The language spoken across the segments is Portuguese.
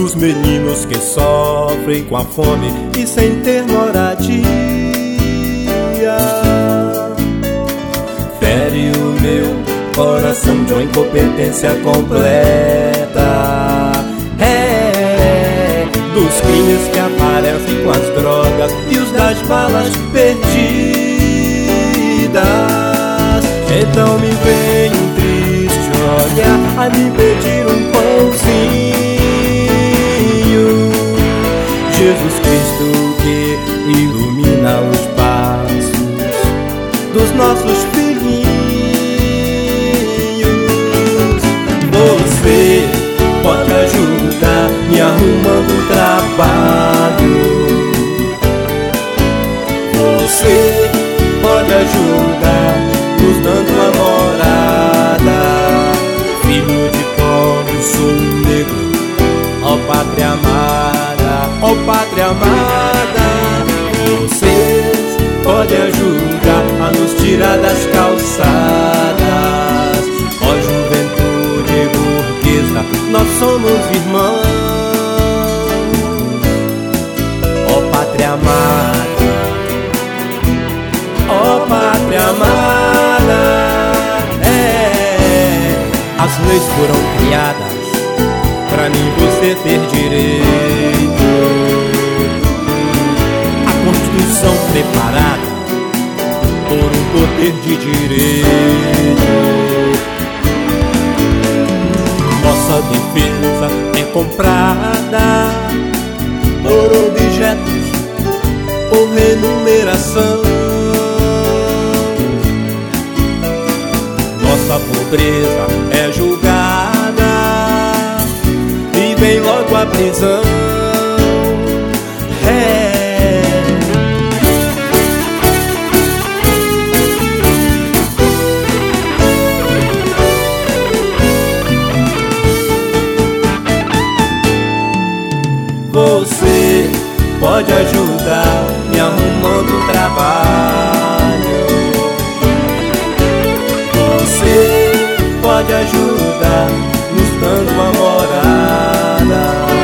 dos meninos que sofrem com a fome e sem ter moradia. Fere o meu coração de uma incompetência completa. Dos crimes que aparecem com as drogas e os das balas perdidas. Então me vem um triste olhar a me pedir um pãozinho. Jesus Cristo que ilumina os passos dos nossos filhinhos. Você pode ajudar me arrumando trabalho. Você pode ajudar nos dando uma morada. Filho de pobre, sou um negro, ó pátria amada, ó pátria amada. Vocês podem ajudar a nos tirar das calçadas. Ó juventude burguesa, nós somos irmãos. Ó pátria amada, ó pátria amada. As leis foram criadas pra mim e você ter direito. A Constituição preparada por um poder de direito. Nossa defesa é comprada por objetos, por remuneração. Nossa pobreza é julgada e vem logo a prisão. Você pode ajudar me arrumando trabalho. Você pode ajudar nos dando uma morada.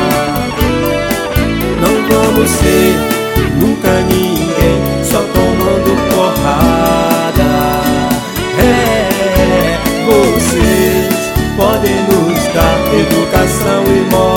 Não vamos ser nunca ninguém só tomando porrada. Vocês podem nos dar educação e moral.